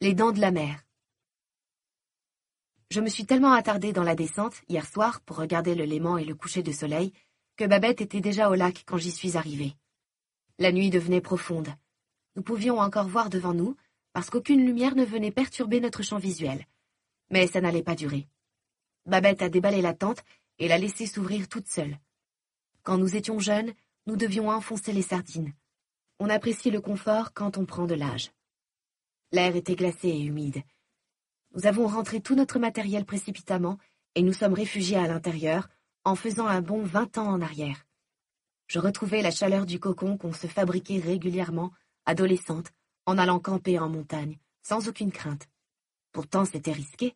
Les dents de la mer. Je me suis tellement attardée dans la descente, hier soir, pour regarder le léman et le coucher de soleil, que Babette était déjà au lac quand j'y suis arrivée. La nuit devenait profonde. Nous pouvions encore voir devant nous, parce qu'aucune lumière ne venait perturber notre champ visuel. Mais ça n'allait pas durer. Babette a déballé la tente et l'a laissée s'ouvrir toute seule. Quand nous étions jeunes, nous devions enfoncer les sardines. On apprécie le confort quand on prend de l'âge. L'air était glacé et humide. Nous avons rentré tout notre matériel précipitamment et nous sommes réfugiés à l'intérieur en faisant un bond 20 ans en arrière. Je retrouvais la chaleur du cocon qu'on se fabriquait régulièrement, adolescente, en allant camper en montagne, sans aucune crainte. Pourtant, c'était risqué.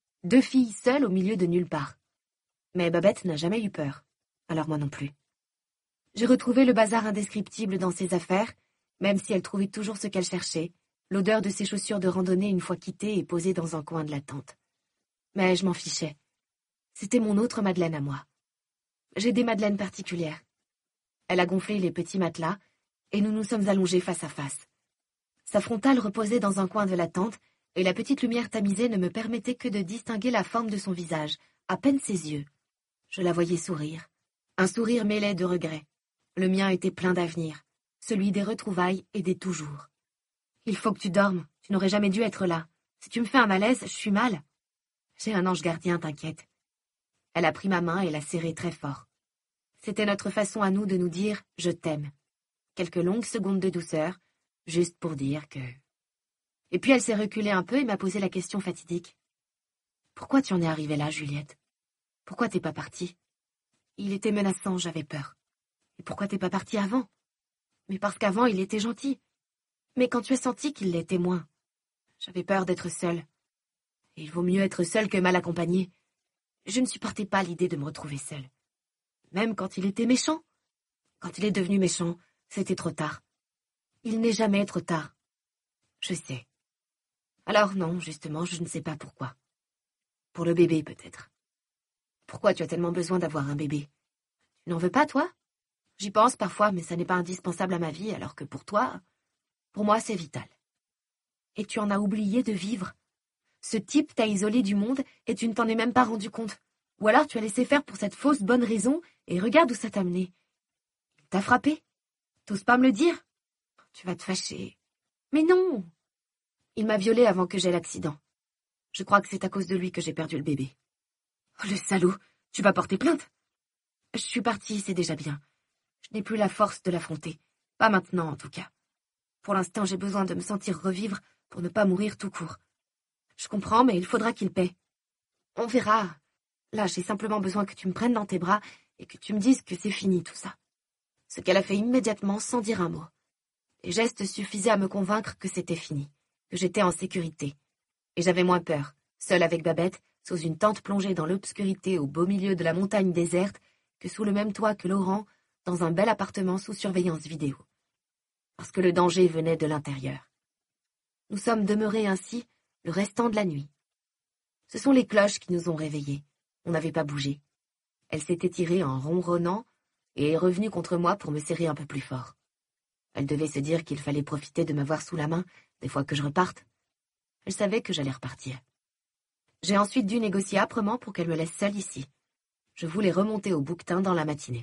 2 filles seules au milieu de nulle part. Mais Babette n'a jamais eu peur, alors moi non plus. J'ai retrouvé le bazar indescriptible dans ses affaires, même si elle trouvait toujours ce qu'elle cherchait, l'odeur de ses chaussures de randonnée une fois quittées et posées dans un coin de la tente. Mais je m'en fichais. C'était mon autre Madeleine à moi. J'ai des Madeleines particulières. Elle a gonflé les petits matelas, et nous nous sommes allongés face à face. Sa frontale reposait dans un coin de la tente, et la petite lumière tamisée ne me permettait que de distinguer la forme de son visage, à peine ses yeux. Je la voyais sourire. Un sourire mêlé de regret. Le mien était plein d'avenir, celui des retrouvailles et des toujours. Il faut que tu dormes, tu n'aurais jamais dû être là. Si tu me fais un malaise, je suis mal. J'ai un ange gardien, t'inquiète. Elle a pris ma main et l'a serrée très fort. C'était notre façon à nous de nous dire « je t'aime ». Quelques longues secondes de douceur, juste pour dire que... Et puis elle s'est reculée un peu et m'a posé la question fatidique. « Pourquoi tu en es arrivée là, Juliette? Pourquoi t'es pas partie? Il était menaçant, j'avais peur. Et pourquoi t'es pas partie avant? Mais parce qu'avant, il était gentil. Mais quand tu as senti qu'il l'était moins, j'avais peur d'être seule. Et il vaut mieux être seule que mal accompagnée. Je ne supportais pas l'idée de me retrouver seule. Même quand il était méchant. Quand il est devenu méchant, c'était trop tard. Il n'est jamais trop tard. Je sais. Alors non, justement, je ne sais pas pourquoi. Pour le bébé, peut-être. Pourquoi tu as tellement besoin d'avoir un bébé? Tu n'en veux pas, toi? J'y pense parfois, mais ça n'est pas indispensable à ma vie, alors que pour toi... Pour moi, c'est vital. Et tu en as oublié de vivre. Ce type t'a isolé du monde et tu ne t'en es même pas rendu compte. Ou alors tu as laissé faire pour cette fausse bonne raison et regarde où ça t'a mené. Il t'a frappé? T'oses pas me le dire? Tu vas te fâcher. Mais non! Il m'a violée avant que j'aie l'accident. Je crois que c'est à cause de lui que j'ai perdu le bébé. Oh, le salaud! Tu vas porter plainte? Je suis partie, c'est déjà bien. Je n'ai plus la force de l'affronter. Pas maintenant, en tout cas. Pour l'instant, j'ai besoin de me sentir revivre pour ne pas mourir tout court. Je comprends, mais il faudra qu'il paie. On verra. Là, j'ai simplement besoin que tu me prennes dans tes bras et que tu me dises que c'est fini tout ça. Ce qu'elle a fait immédiatement sans dire un mot. Les gestes suffisaient à me convaincre que c'était fini, que j'étais en sécurité. Et j'avais moins peur, seule avec Babette, sous une tente plongée dans l'obscurité au beau milieu de la montagne déserte, que sous le même toit que Laurent, dans un bel appartement sous surveillance vidéo. Parce que le danger venait de l'intérieur. Nous sommes demeurés ainsi le restant de la nuit. Ce sont les cloches qui nous ont réveillés. On n'avait pas bougé. Elle s'est étirée en ronronnant et est revenue contre moi pour me serrer un peu plus fort. Elle devait se dire qu'il fallait profiter de m'avoir sous la main des fois que je reparte. Elle savait que j'allais repartir. J'ai ensuite dû négocier âprement pour qu'elle me laisse seule ici. Je voulais remonter au bouquetin dans la matinée.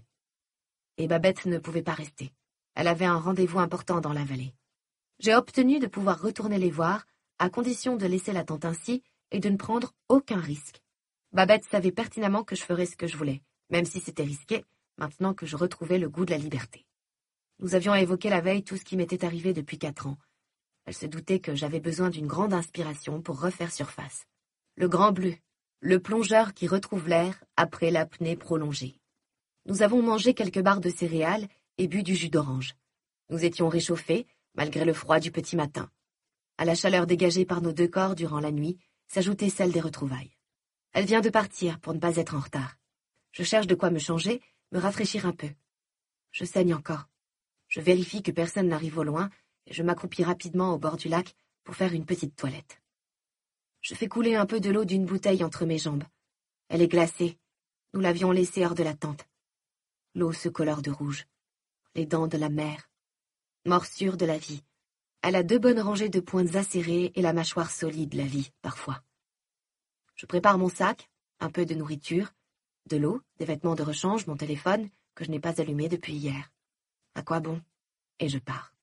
Et Babette ne pouvait pas rester. Elle avait un rendez-vous important dans la vallée. J'ai obtenu de pouvoir retourner les voir, à condition de laisser la tente ainsi et de ne prendre aucun risque. Babette savait pertinemment que je ferais ce que je voulais, même si c'était risqué, maintenant que je retrouvais le goût de la liberté. Nous avions évoqué la veille tout ce qui m'était arrivé depuis 4 ans. Elle se doutait que j'avais besoin d'une grande inspiration pour refaire surface. Le grand bleu, le plongeur qui retrouve l'air après l'apnée prolongée. Nous avons mangé quelques barres de céréales et bu du jus d'orange. Nous étions réchauffés, malgré le froid du petit matin. À la chaleur dégagée par nos 2 corps durant la nuit, s'ajoutait celle des retrouvailles. Elle vient de partir pour ne pas être en retard. Je cherche de quoi me changer, me rafraîchir un peu. Je saigne encore. Je vérifie que personne n'arrive au loin et je m'accroupis rapidement au bord du lac pour faire une petite toilette. Je fais couler un peu de l'eau d'une bouteille entre mes jambes. Elle est glacée. Nous l'avions laissée hors de la tente. L'eau se colore de rouge. Les dents de la mer. Morsure de la vie. Elle a 2 bonnes rangées de pointes acérées et la mâchoire solide, la vie, parfois. Je prépare mon sac, un peu de nourriture, de l'eau, des vêtements de rechange, mon téléphone, que je n'ai pas allumé depuis hier. À quoi bon? Et je pars.